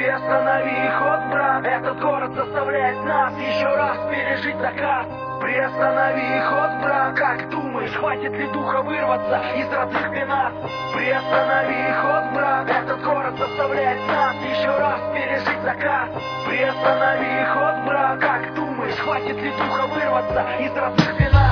Приостанови ход, брат, этот город заставляет нас еще раз пережить закат. Приостанови ход, брат, как думаешь, хватит ли духа вырваться из родных пенат? Приостанови ход, брат, этот город заставляет нас еще раз пережить закат. Приостанови ход, брат, как думаешь, хватит ли духа вырваться из родных пенат?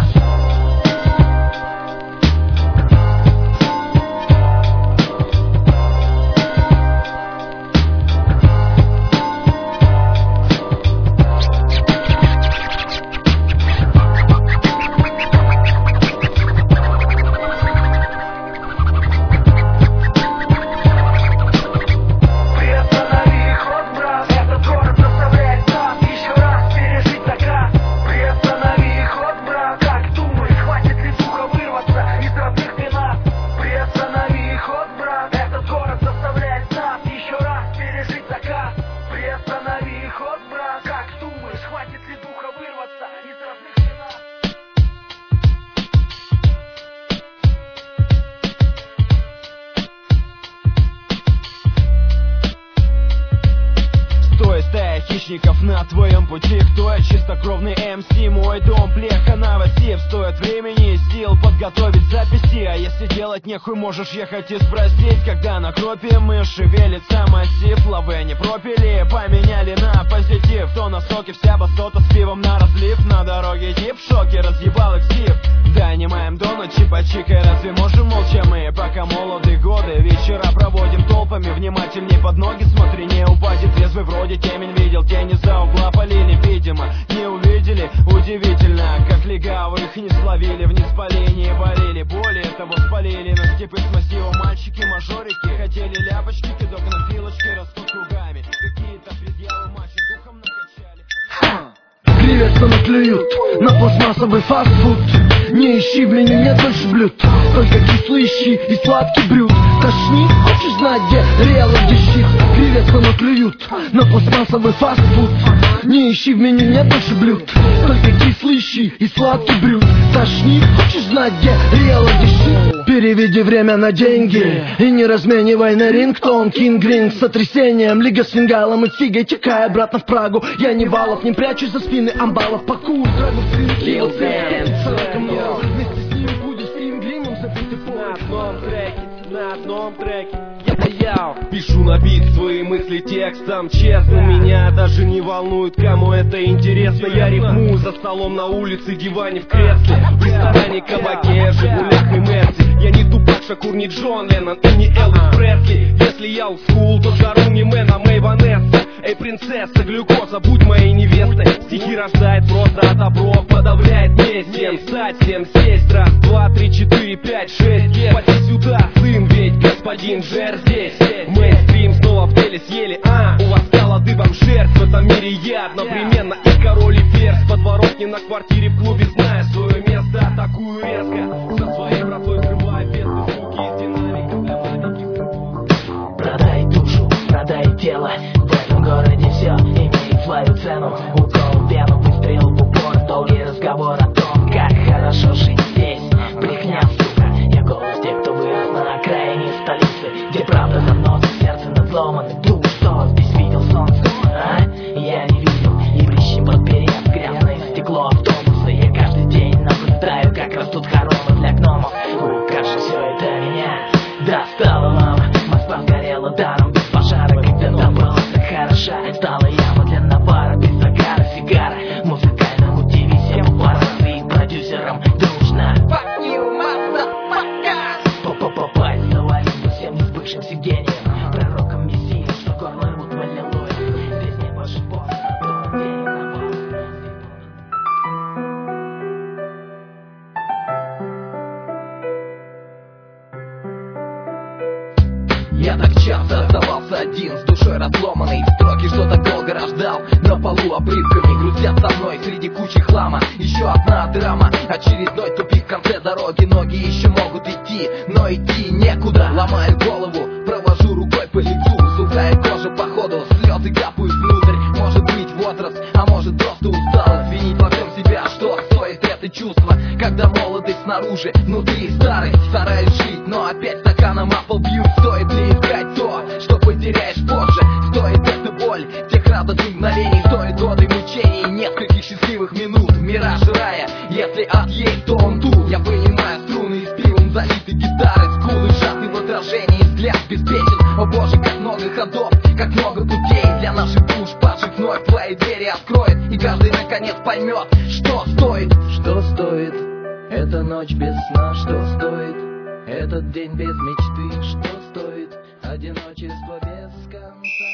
Хищников на твоем пути, кто я? Чистокровный МС, мой дом, плеха новостей. Стоит времени и сил подготовить записи. А если делать нехуй, можешь ехать и спросить. Когда на кропе мы шевелится массив. Лавы не пропили, поменяли на позитив. То на соке вся басота с пивом на разлив. На дороге тип в шоке, разъебал эксив. Донимаем до ночи почикай, разве можем молча мы? Пока молоды годы, вечера проводим толпами. Внимательней под ноги смотри, не упадет трезвый вроде темень видел. Тени за угла полили, видимо, не увидели. Удивительно, как легавых не словили. Вниз по линии болели, более того спалили. На скипы с массивом мальчики-мажорики. Хотели ляпочки, кидок на пилочке, растут кругами. Какие-то предъявы мачо духом накачали. Приветственно клюют на пластмассовый фастфуд. Не ищи в меню, нет больше блюд. Только кислый ищи и сладкий брют. Тошнит, хочешь знать, где реал, где щит? Приветственно клюют на пластмассовый фастфуд. Не ищи в меню, нет больше блюд. Только кислый ищи и сладкий брют. Тошнит, хочешь знать, где реал, где щит? Переведи время на деньги и не разменивай на рингтон. Кинг-ринг с сотрясением, лига с фингалом и фигой. Текай обратно в Прагу, я не валов, не прячусь за спины амбалов. Пакуй драгу в Лил вместе с ним будет фильм гримом забитый пол. На одном треке я пишу на бит свои мысли текстом. Честно, меня даже не волнует, кому это интересно. Я рифмую за столом на улице, диване в кресле, в ресторане, кабаке, Жигулях и Мерси. Я не Тупак Шакур, не Джон Леннон и не Элвис Пресли. Если я олдскул, то жару не Мэн, а Мэй Ванесса. Эй, принцесса, глюкоза, будь моей невестой. Стихи рождает просто от добро, подавляет месть. Всем встать, всем сесть, раз, два, три, четыре, пять, шесть. Поди сюда, сын, ведь господин Жер здесь. Мейнстрим снова в деле съели, у вас стало дыбом шерсть. В этом мире я одновременно и король, и ферзь. Подворотни на квартире, в клубе, зная свое место. Атакую резко, со своей братвой взрываю бедные звуки из динамика для маленьких. Продай душу, продай тело. В этом городе все имеет свою цену. Укол в вену, выстрел в упор. Долгий разговор о том, как хорошо жить здесь. Брехня, сука, я голос тех, кто вырос на окраине столицы, где правда заносит сердце надломанный дух. Что здесь видел солнце, а? Я не видел. И прищи подперев грязное стекло автобуса. Я каждый день наблюдаю, как растут хоромы для гномов. Кажется, все это меня достало, мама. Москва сгорела даром без пожара. Когда-то была так хороша, стала яма для навара. Без загара, сигара, музыкальному ТВ всем папарацци и продюсерам дружно. Fuck you, motherfucker! Попасть завалить по всем несбывшимся гением. Пророком мессии, что горло рвут в аллилуйя. Здесь не больше босса, то день на вас. Я так часто оставался один, с душой разломанной. Строки что-то долго рождал, на полу обрывками грустят со мной среди кучи хлама. Еще одна драма, очередной тупик в конце дороги. Ноги еще могут идти, но идти некуда. Ломаю голову, провожу рукой по лицу. Сухая кожа походу, слезы капают внутрь. Может быть возраст, а может просто усталость. Винить во всем себя, что стоит это чувство. Когда молодость снаружи, внутри старость. Стараюсь жить, но опять стаканом Apple бьют. Стоит ли искать то, что потеряешь позже? Стоит это как много путей для наших душ, падших вновь твои двери откроет, и каждый наконец поймет, что стоит. Что стоит эта ночь без сна? Что стоит этот день без мечты? Что стоит одиночество без конца?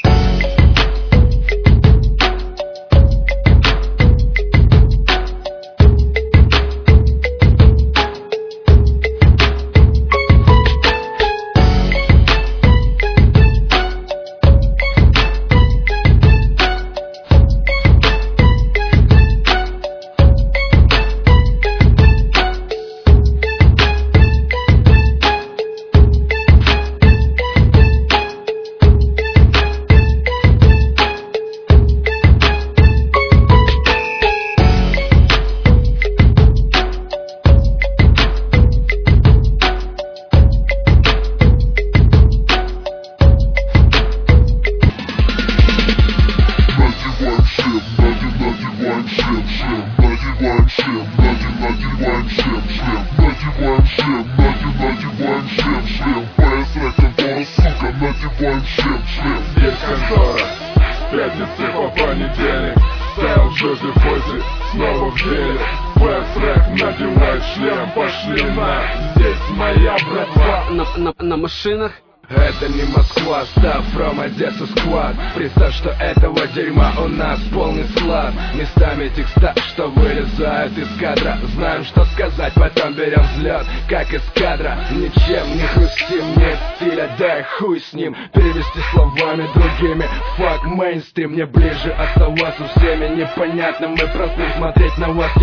Здесь контора, пятница по понедельник. Стайл Джози Фози снова в деле. Фэст-рэк надевает шлем, пошли на. Здесь моя братва. На машинах. Это не Москва, став from Одесса склад. Представь, что этого дерьма у нас полный склад. Местами текста, что вылезают из кадра. Знаем, что сказать, потом берем взлет, как из кадра. Ничем не хрустим, нет стиля, дай хуй с ним. Перевести словами другими, fuck мейнстрим. Мне ближе оставаться всеми непонятным. Мы просто смотреть на вас.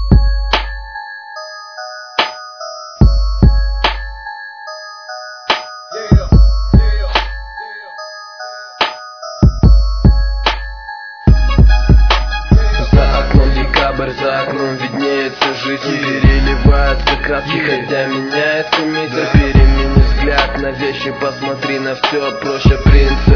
За окном виднеется жизнь, переливается краски, хотя меняется мир. Перемени взгляд на вещи, посмотри на все проще, принцип.